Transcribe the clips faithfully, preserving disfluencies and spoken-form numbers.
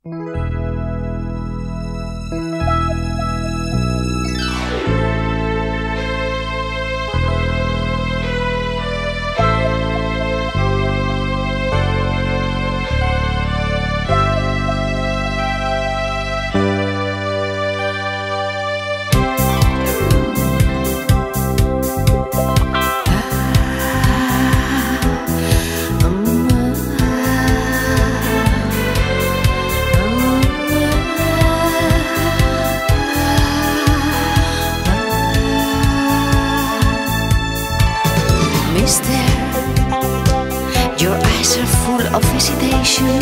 Your eyes are full of hesitation.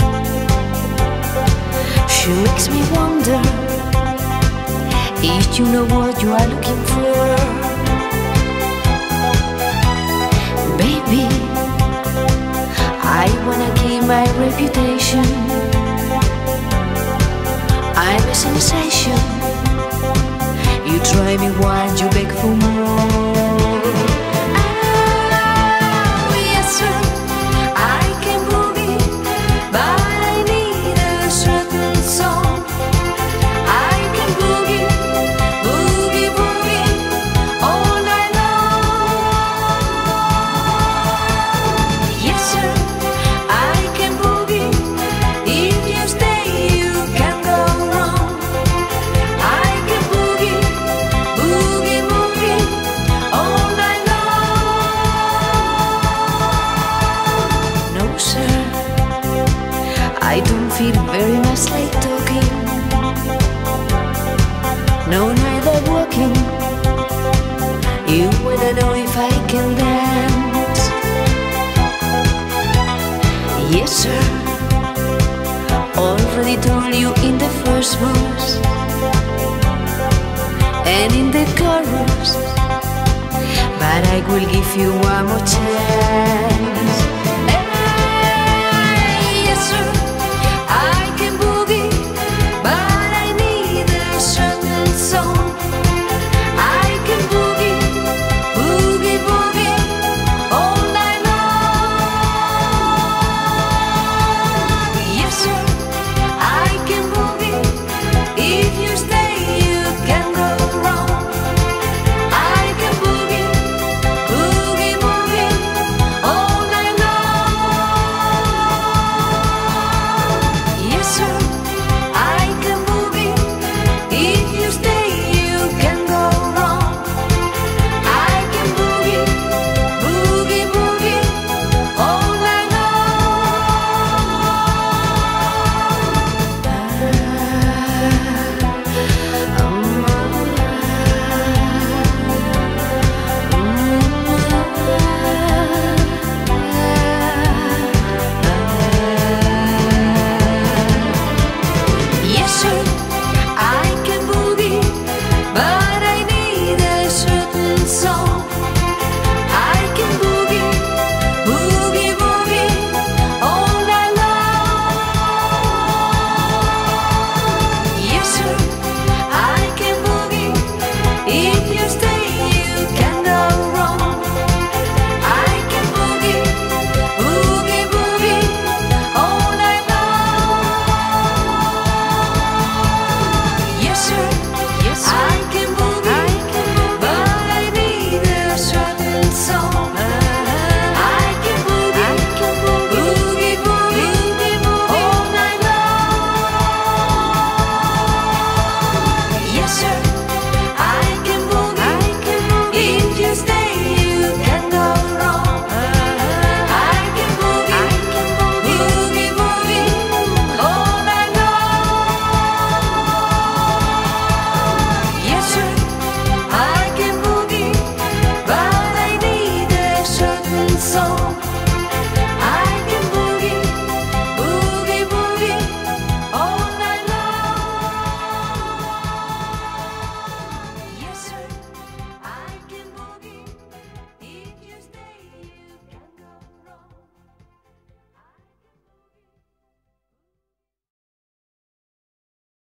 She makes me wonder if you know what you are looking for. Baby, I wanna keep my reputation. I'm a sensation. You try me once, you beg for more. I don't feel very much like talking. No, neither walking. You wanna know if I can dance? Yes, sir. Already told you in the first verse and in the chorus, but I will give you one more chance.